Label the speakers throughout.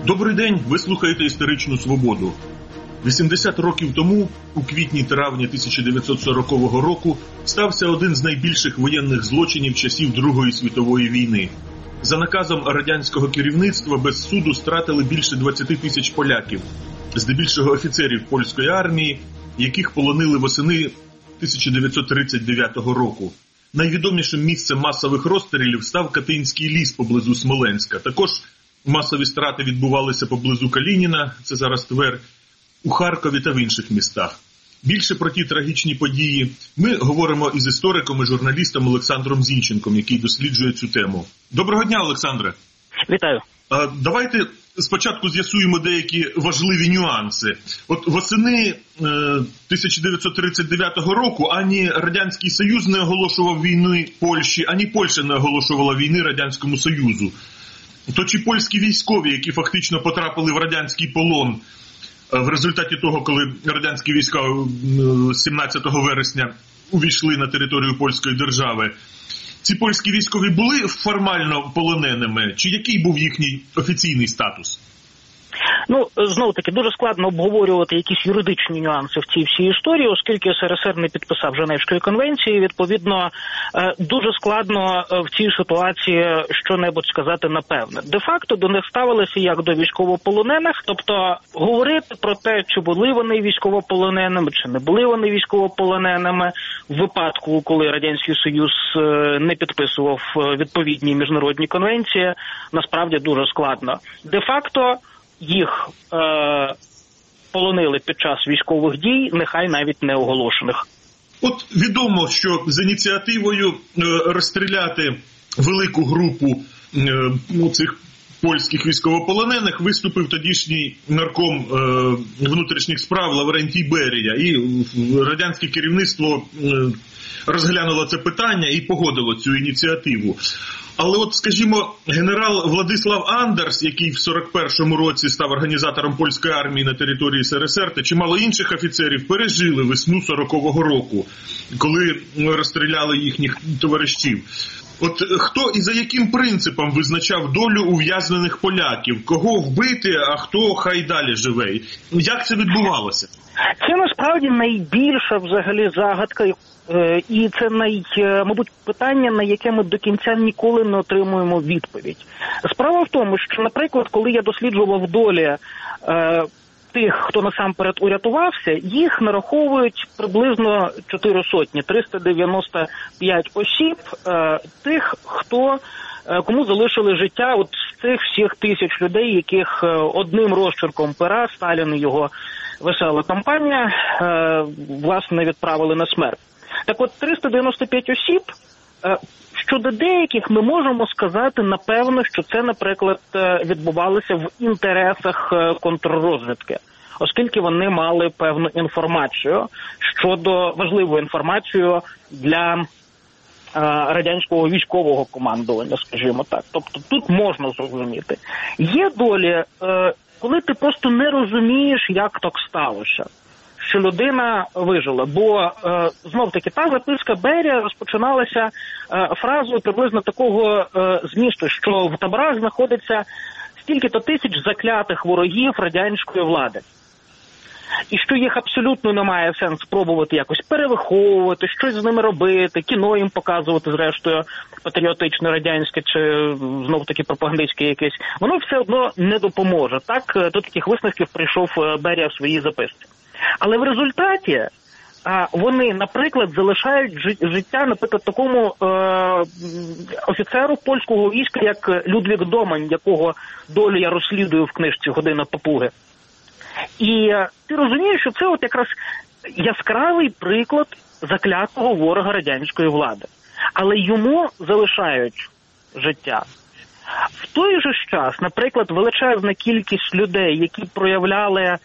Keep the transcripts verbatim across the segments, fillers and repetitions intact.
Speaker 1: Добрий день, ви слухаєте «Історичну свободу». вісімдесят років тому, у квітні-травні тисяча дев'ятсот сорокового року, стався один з найбільших воєнних злочинів часів Другої світової війни. За наказом радянського керівництва без суду стратили більше двадцять тисяч поляків, здебільшого офіцерів польської армії, яких полонили восени тисяча дев'ятсот тридцять дев'ятого року. Найвідомішим місцем масових розстрілів став Катинський ліс поблизу Смоленська. Також масові страти відбувалися поблизу Калініна, це зараз Тверь, у Харкові та в інших містах. Більше про ті трагічні події ми говоримо із істориком і журналістом Олександром Зінченком, який досліджує цю тему. Доброго дня, Олександре.
Speaker 2: Вітаю.
Speaker 1: А, давайте спочатку з'ясуємо деякі важливі нюанси. От восени е, тисяча дев'ятсот тридцять дев'ятого року ані Радянський Союз не оголошував війни Польщі, ані Польща не оголошувала війни Радянському Союзу. То чи польські військові, які фактично потрапили в радянський полон в результаті того, коли радянські війська сімнадцятого вересня увійшли на територію польської держави, ці польські військові були формально полоненими? Чи який був їхній офіційний статус?
Speaker 2: Ну, знову-таки, дуже складно обговорювати якісь юридичні нюанси в цій всій історії, оскільки СРСР не підписав Женевської конвенції, відповідно, дуже складно в цій ситуації що-небудь сказати напевне. Де-факто до них ставилися як до військовополонених, тобто говорити про те, чи були вони військовополоненими, чи не були вони військовополоненими, в випадку, коли Радянський Союз не підписував відповідні міжнародні конвенції, насправді дуже складно. Де-факто їх е, полонили під час військових дій, нехай навіть не оголошених.
Speaker 1: От відомо, що з ініціативою е, розстріляти велику групу е, ну, цих польських військовополонених виступив тодішній нарком е, внутрішніх справ Лаврентій Берія. І радянське керівництво е, розглянуло це питання і погодило цю ініціативу. Але от, скажімо, генерал Владислав Андерс, який в сорок першому році став організатором польської армії на території СРСР, та чимало інших офіцерів пережили весну сорокового року, коли розстріляли їхніх товаришів. От хто і за яким принципом визначав долю ув'язнених поляків? Кого вбити, а хто хай далі живе? Як це відбувалося?
Speaker 2: Це насправді найбільша взагалі загадка. І це, най, мабуть, питання, на яке ми до кінця ніколи не отримуємо відповідь. Справа в тому, що, наприклад, коли я досліджував долі е, тих, хто насамперед урятувався, їх нараховують приблизно чотири сотні, триста дев'яносто п'ять осіб, е, тих, хто, е, кому залишили життя от з цих всіх тисяч людей, яких е, одним розчерком пера Сталін і його весела кампанія, е, власне, відправили на смерть. Так от, триста дев'яносто п'ять осіб, щодо деяких ми можемо сказати, напевно, що це, наприклад, відбувалося в інтересах контррозвідки, оскільки вони мали певну інформацію щодо, важливу інформацію для радянського військового командування, скажімо так. Тобто тут можна зрозуміти. Є долі, коли ти просто не розумієш, як так сталося, що людина вижила. Бо, е, знов-таки, та записка Берія розпочиналася е, фразою приблизно такого е, змісту, що в таборах знаходиться стільки-то тисяч заклятих ворогів радянської влади. І що їх абсолютно немає сенсу пробувати якось перевиховувати, щось з ними робити, кіно їм показувати, зрештою, патріотичне, радянське чи, знов-таки, пропагандистське якесь. Воно все одно не допоможе. Так, до таких висновків прийшов Берія в своїй записці. Але в результаті а, вони, наприклад, залишають життя, наприклад, такому е, офіцеру польського війська, як Людвік Домань, якого долю я розслідую в книжці «Година папуги». І е, ти розумієш, що це от якраз яскравий приклад заклятого ворога радянської влади. Але йому залишають життя. В той же ж час, наприклад, величезна кількість людей, які проявляли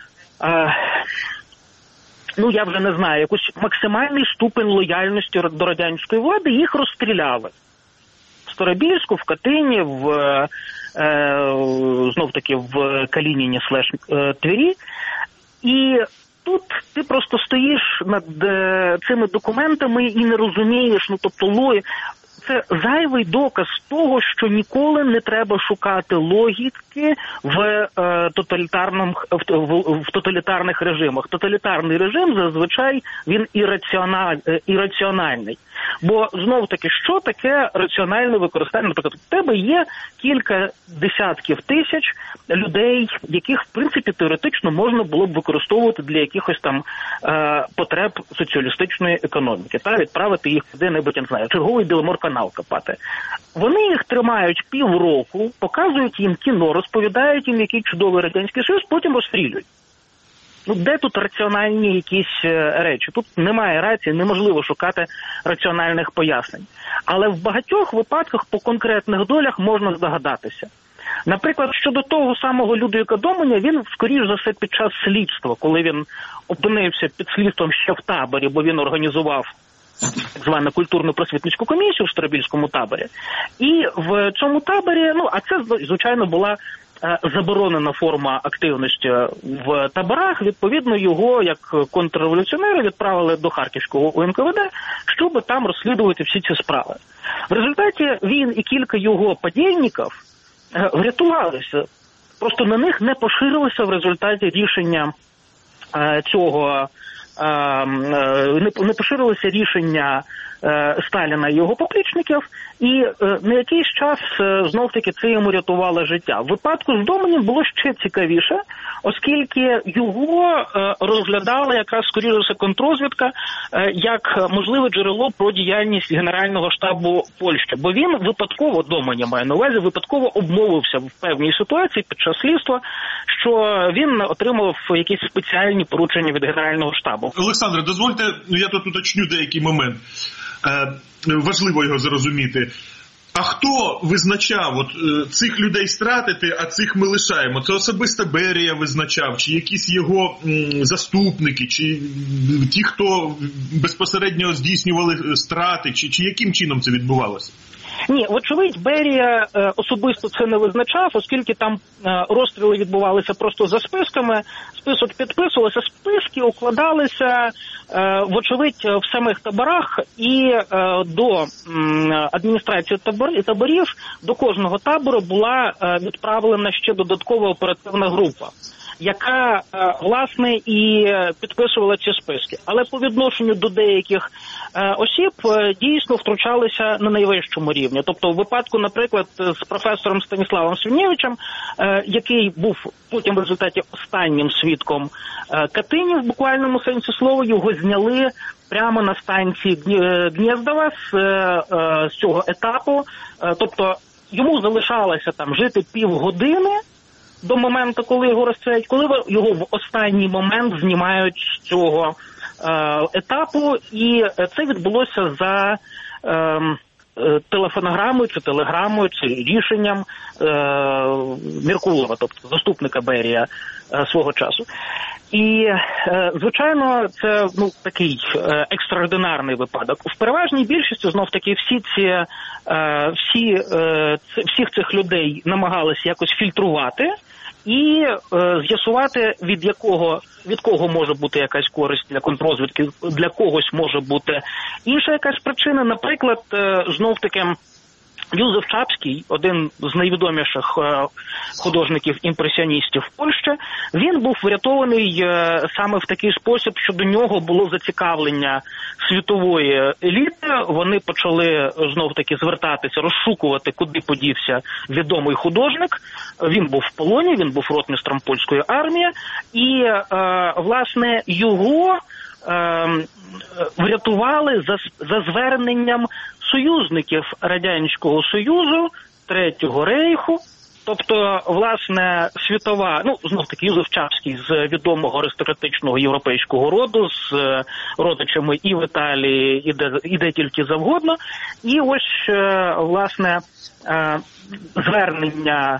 Speaker 2: ну, я вже не знаю, якийсь максимальний ступень лояльності до радянської влади, їх розстріляли. В Старобільську, в Катині, в, е, знов-таки, в Калініні слеш Твері. І тут ти просто стоїш над е, цими документами і не розумієш, ну, тобто, лої... це зайвий доказ того, що ніколи не треба шукати логіки в е, тоталітарному в, в, в тоталітарних режимах. Тоталітарний режим зазвичай він ірраціональ, ірраціональний. Бо знов таки, що таке раціональне використання? Наприклад, у тебе є кілька десятків тисяч людей, яких в принципі теоретично можна було б використовувати для якихось там е, потреб соціалістичної економіки, та відправити їх куди-небудь, я не знаю, черговий Біломорканал копати. Вони їх тримають півроку, показують їм кіно, розповідають їм, який чудовий Радянський Союз, потім розстрілюють. Ну, де тут раціональні якісь речі? Тут немає рації, неможливо шукати раціональних пояснень. Але в багатьох випадках по конкретних долях можна здогадатися. Наприклад, щодо того самого Людвіга Доменя, він, скоріш за все, під час слідства, коли він опинився під слідством ще в таборі, бо він організував так звану культурно-просвітницьку комісію в Старобільському таборі. І в цьому таборі, ну, а це, звичайно, була заборонена форма активності в таборах. Відповідно, його, як контрреволюціонера, відправили до Харківського У Ен Ка Ве Де, щоб там розслідувати всі ці справи. В результаті він і кілька його подільників врятувалися. Просто на них не поширилося в результаті рішення цього, не поширилося рішення Сталіна і його поплічників, і на якийсь час знов-таки це йому рятувало життя. В випадку з Доменем було ще цікавіше, оскільки його розглядала якраз, скоріше за все, контррозвідка як можливе джерело про діяльність Генерального штабу Польщі. Бо він випадково, Доменя має на увазі, випадково обмовився в певній ситуації під час слідства, що він отримав якісь спеціальні поручення від Генерального штабу.
Speaker 1: Олександре, дозвольте, я тут уточню деякий момент. Е, важливо його зрозуміти. А хто визначав от, е, цих людей стратити, а цих ми лишаємо? Це особисто Берія визначав, чи якісь його м, заступники, чи м, ті, хто безпосередньо здійснювали страти, чи, чи яким чином це відбувалося?
Speaker 2: Ні, вочевидь, Берія е, особисто це не визначав, оскільки там е, розстріли відбувалися просто за списками, список підписувався, списки укладалися, е, вочевидь, в самих таборах, і е, до м, адміністрації табор, таборів, до кожного табору була е, відправлена ще додаткова оперативна група, яка, власне, і підписувала ці списки. Але по відношенню до деяких осіб дійсно втручалися на найвищому рівні. Тобто в випадку, наприклад, з професором Станіславом Свинєвичем, який був потім в результаті останнім свідком Катині в буквальному сенсі слова, його зняли прямо на станції Гнєздова з, з цього етапу. Тобто йому залишалося там жити півгодини до моменту, коли його розстріляють, коли його в останній момент знімають з цього е, етапу, і це відбулося за е, телефонограмою чи телеграмою, чи рішенням е, Меркулова, тобто заступника Берія е, свого часу. І, е, звичайно, це ну, такий е, екстраординарний випадок. В переважній більшості, знов-таки, всі ці, е, всі, е, ці, всіх цих людей намагалися якось фільтрувати і е, з'ясувати, від якого, від кого може бути якась користь для контррозвідки, для когось може бути інша якась причина. Наприклад, е, знов-таки, Юзеф Чапський, один з найвідоміших художників-імпресіоністів Польщі, він був врятований саме в такий спосіб, що до нього було зацікавлення світової еліти. Вони почали знов-таки звертатися, розшукувати, куди подівся відомий художник. Він був в полоні, він був ротмістром польської армії, і, власне, його врятували за, за зверненням союзників Радянського Союзу, Третього Рейху. Тобто, власне, світова, ну, знов-таки, Юзеф Чапський з відомого аристократичного європейського роду, з родичами і в Італії, і де, і де тільки завгодно. І ось, власне, звернення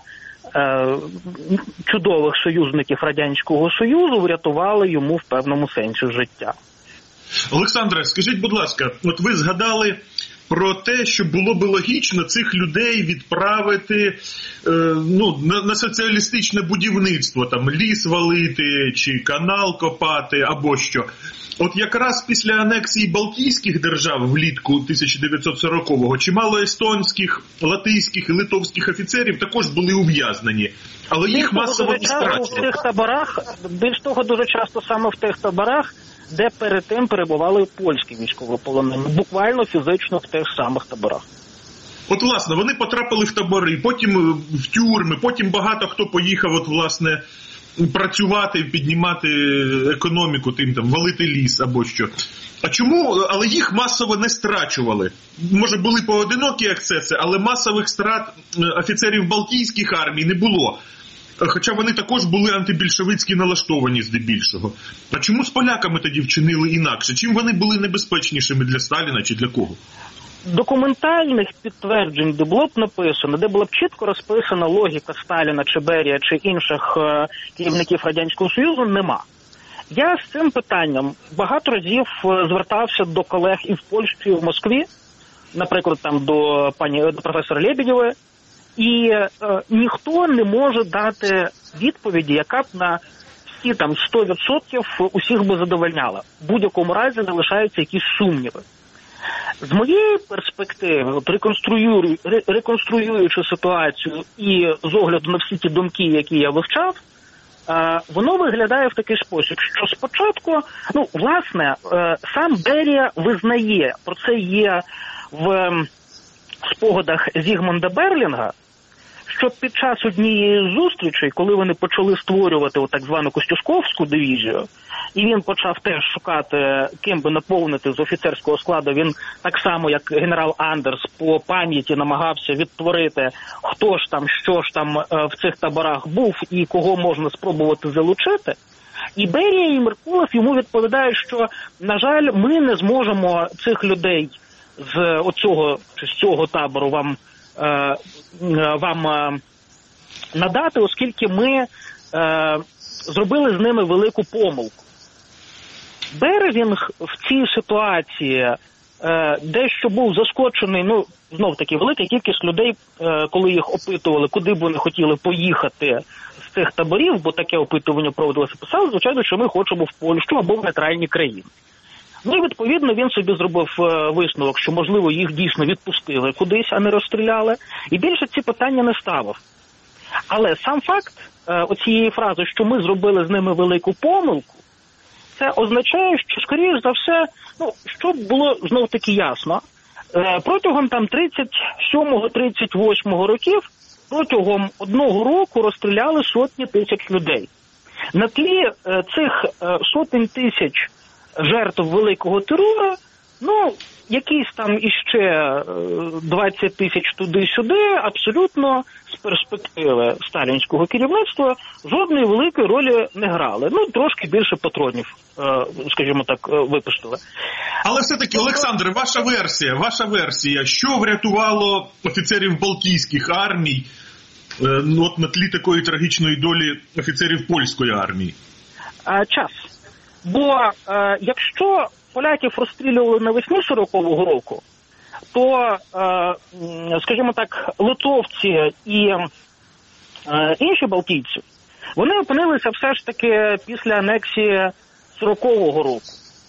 Speaker 2: чудових союзників Радянського Союзу врятували йому в певному сенсі життя.
Speaker 1: Олександре, скажіть, будь ласка, от ви згадали про те, що було би логічно цих людей відправити е, ну, на, на соціалістичне будівництво, там ліс валити, чи канал копати, або що. От якраз після анексії Балтійських держав влітку тисяча дев'ятсот сорокового чимало естонських, латиських і литовських офіцерів також були ув'язнені. Але їх масово не страчили.
Speaker 2: В тих таборах, більш того, дуже часто саме в тих таборах, де перед тим перебували польські військовополонені. Буквально фізично в тих самих таборах.
Speaker 1: От, власне, вони потрапили в табори, потім в тюрми, потім багато хто поїхав, от, власне, працювати, піднімати економіку, тим там, валити ліс або що. А чому? Але їх масово не страчували. Може, були поодинокі ексцеси, але масових страт офіцерів Балтійських армій не було. Хоча вони також були антибільшовицькі налаштовані здебільшого. А чому з поляками тоді вчинили інакше? Чим вони були небезпечнішими для Сталіна чи для кого?
Speaker 2: Документальних підтверджень, де було б написано, де була б чітко розписана логіка Сталіна, чи Берія, чи інших е, керівників Радянського Союзу, нема. Я з цим питанням багато разів звертався до колег і в Польщі, і в Москві, наприклад, там до пані до професора Лебедєвої, і е, ніхто не може дати відповіді, яка б на всі там сто відсотків усіх би задовольняла. В будь-якому разі залишаються якісь сумніви. З моєї перспективи, от реконструюю, реконструюючи ситуацію і з огляду на всі ті думки, які я вивчав, воно виглядає в такий спосіб, що спочатку, ну, власне, сам Берія визнає, про це є в спогадах Зігмунда Берлінга, що під час однієї з зустрічей, коли вони почали створювати так звану Костюшковську дивізію, і він почав теж шукати, ким би наповнити з офіцерського складу, він так само, як генерал Андерс, по пам'яті намагався відтворити, хто ж там, що ж там в цих таборах був і кого можна спробувати залучити. І Берія, і Меркулов йому відповідають, що, на жаль, ми не зможемо цих людей з оцього, чи з цього табору вам Е, вам е, надати, оскільки ми е, зробили з ними велику помилку. Березінг в цій ситуації е, дещо був заскочений, ну, знов-таки, велика кількість людей, е, коли їх опитували, куди б вони хотіли поїхати з цих таборів, бо таке опитування проводилося, писали, звичайно, що ми хочемо в Польщу або в нейтральні країни. Ну і, відповідно, він собі зробив висновок, що, можливо, їх дійсно відпустили кудись, а не розстріляли. І більше ці питання не ставив. Але сам факт оцієї фрази, що ми зробили з ними велику помилку, це означає, що, скоріш за все, ну, щоб було знов-таки ясно, протягом там тридцять сьомого тридцять восьмого років, протягом одного року розстріляли сотні тисяч людей. На тлі цих сотень тисяч жертв великого терору, ну, якісь там іще двадцять тисяч туди-сюди, абсолютно з перспективи сталінського керівництва жодної великої ролі не грали. Ну, трошки більше патронів, скажімо так, випустили.
Speaker 1: Але все-таки, Олександр, ваша версія, ваша версія, що врятувало офіцерів Балтійських армій ну, от на тлі такої трагічної долі офіцерів польської армії?
Speaker 2: Час. Бо е, якщо поляків розстрілювали навесні сорокового року, то, е, скажімо так, литовці і е, інші балтійці, вони опинилися все ж таки після анексії сорокового року.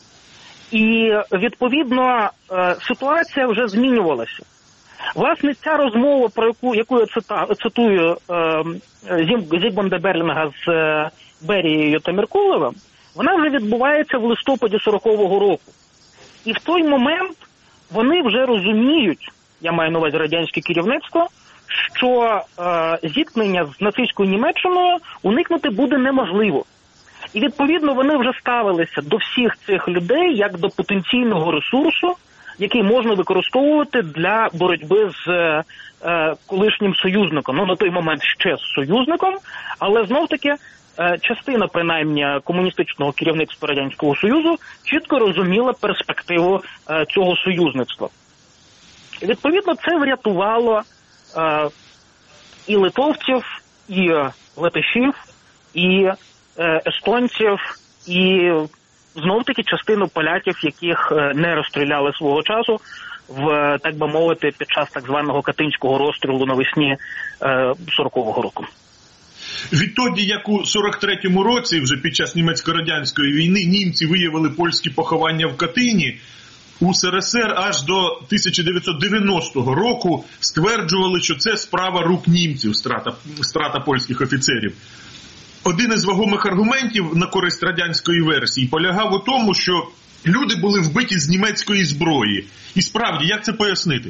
Speaker 2: І, відповідно, е, ситуація вже змінювалася. Власне, ця розмова, про яку, яку я цита, цитую е, Зігмунда Берлінга з е, Берією та Меркуловим, вона вже відбувається в листопаді сорокового року. І в той момент вони вже розуміють, я маю на увазі радянське керівництво, що е, зіткнення з нацистською Німеччиною уникнути буде неможливо. І, відповідно, вони вже ставилися до всіх цих людей як до потенційного ресурсу, який можна використовувати для боротьби з е, колишнім союзником. Ну, на той момент ще з союзником, але знов-таки частина, принаймні, комуністичного керівництва Радянського Союзу чітко розуміла перспективу е, цього союзництва. І, відповідно, це врятувало е, і литовців, і латишів, і е, естонців, і знов-таки частину поляків, яких не розстріляли свого часу, в, так би мовити, під час так званого Катинського розстрілу навесні сорокового року.
Speaker 1: Відтоді, як у сорок третьому році, вже під час німецько-радянської війни, німці виявили польські поховання в Катині, у СРСР аж до тисяча дев'ятсот дев'яностого року стверджували, що це справа рук німців, страта, страта польських офіцерів. Один із вагомих аргументів на користь радянської версії полягав у тому, що люди були вбиті з німецької зброї. І справді, як це пояснити?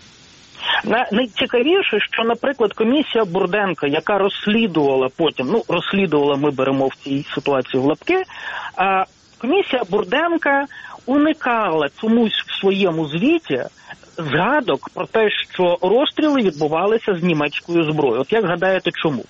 Speaker 2: Найцікавіше, що, наприклад, комісія Бурденка, яка розслідувала потім, ну, розслідувала, ми беремо в цій ситуації в лапки, а комісія Бурденка уникала чомусь в своєму звіті згадок про те, що розстріли відбувалися з німецькою зброєю. От як гадаєте, чому?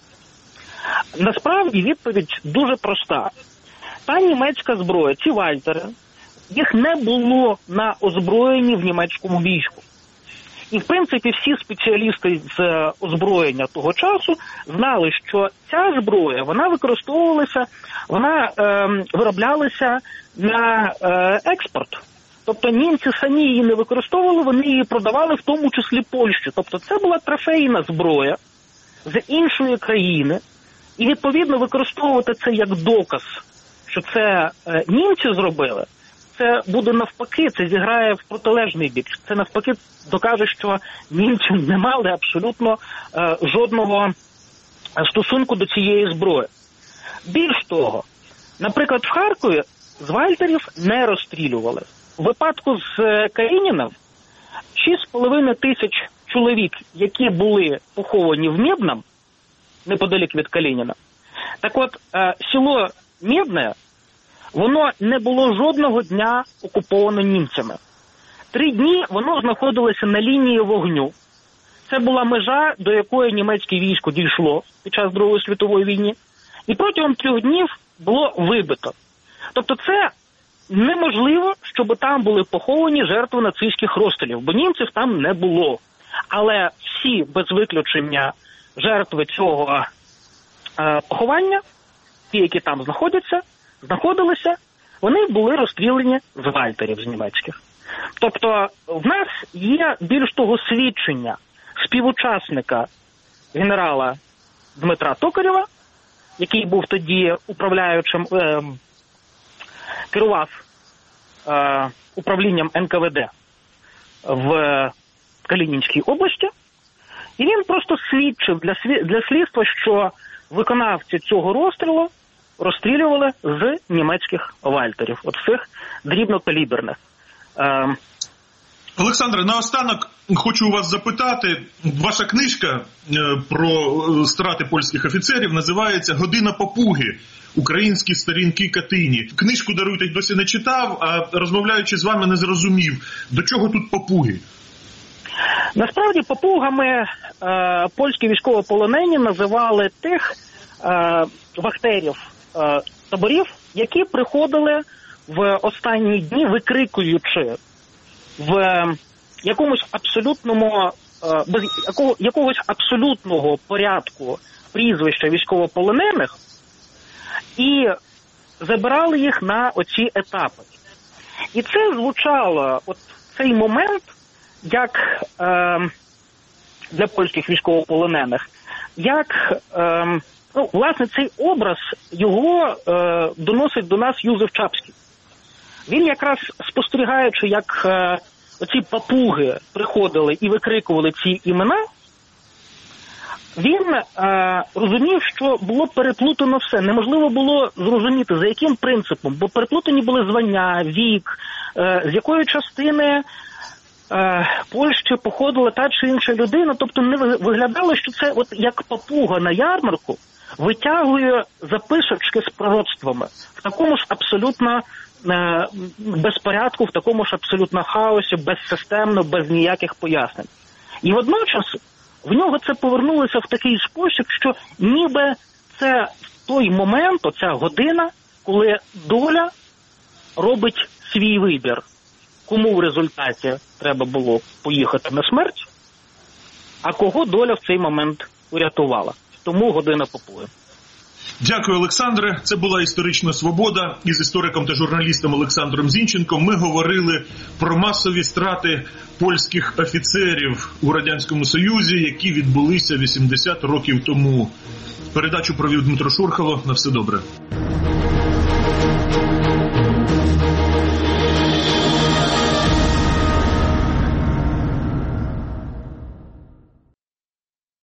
Speaker 2: Насправді відповідь дуже проста. Та німецька зброя, ці вальтери, їх не було на озброєнні в німецькому війську. І, в принципі, всі спеціалісти з озброєння того часу знали, що ця зброя, вона використовувалася, вона е, вироблялася на е, експорт. Тобто німці самі її не використовували, вони її продавали в тому числі Польщі. Тобто це була трофейна зброя з іншої країни. І, відповідно, використовувати це як доказ, що це е, німці зробили, це буде навпаки, це зіграє в протилежний бік. Це навпаки докаже, що німці не мали абсолютно е, жодного стосунку до цієї зброї. Більш того, наприклад, в Харкові з вальтерів не розстрілювали. У випадку з е, Калініним шість з половиною тисяч чоловік, які були поховані в Мєдном, неподалік від Калініна, так от, е, село Мєдне, воно не було жодного дня окуповано німцями. Три дні воно знаходилося на лінії вогню. Це була межа, до якої німецьке військо дійшло під час Другої світової війни. І протягом трьох днів було вибито. Тобто це неможливо, щоб там були поховані жертви нацистських розстрілів, бо німців там не було. Але всі, без виключення, жертви цього е, поховання, ті, які там знаходяться, знаходилися, вони були розстріляні з вальтерів з німецьких. Тобто в нас є більш того свідчення співучасника генерала Дмитра Токарєва, який був тоді управляючим, е, керував е, управлінням ен ка ве де в Калінінській області, і він просто свідчив для, для слідства, що виконавці цього розстрілу розстрілювали з німецьких вальтерів, от цих дрібнокаліберних. Е...
Speaker 1: Олександре, наостанок хочу у вас запитати. Ваша книжка про страти польських офіцерів називається «Година папуги. Українські сторінки Катині». Книжку, даруйте, досі не читав, а розмовляючи з вами не зрозумів, до чого тут папуги?
Speaker 2: Насправді папугами е, польські військовополонені називали тих е, вахтерів е, таборів, які приходили в останні дні, викрикуючи в якомусь абсолютному, е, без якого, якогось абсолютного порядку прізвища військовополонених і забирали їх на оці етапи. І це звучало, от цей момент, як е, для польських військовополонених, як, е, ну, власне, цей образ, його е, доносить до нас Юзеф Чапський. Він якраз спостерігаючи, як е, оці папуги приходили і викрикували ці імена, він е, розумів, що було переплутано все. Неможливо було зрозуміти, за яким принципом, бо переплутані були звання, вік, е, з якої частини Польщі походила та чи інша людина, тобто не виглядало, що це от як папуга на ярмарку витягує записочки з пророцтвами в такому ж абсолютно е, безпорядку, в такому ж абсолютно хаосі, безсистемно, без ніяких пояснень. І водночас в нього це повернулося в такий спосіб, що ніби це той момент, оця година, коли доля робить свій вибір. Кому в результаті треба було поїхати на смерть, а кого доля в цей момент урятувала. Тому година папуги.
Speaker 1: Дякую, Олександре. Це була «Історична свобода». Із істориком та журналістом Олександром Зінченком ми говорили про масові страти польських офіцерів у Радянському Союзі, які відбулися вісімдесят років тому. Передачу провів Дмитро Шурхало. На все добре.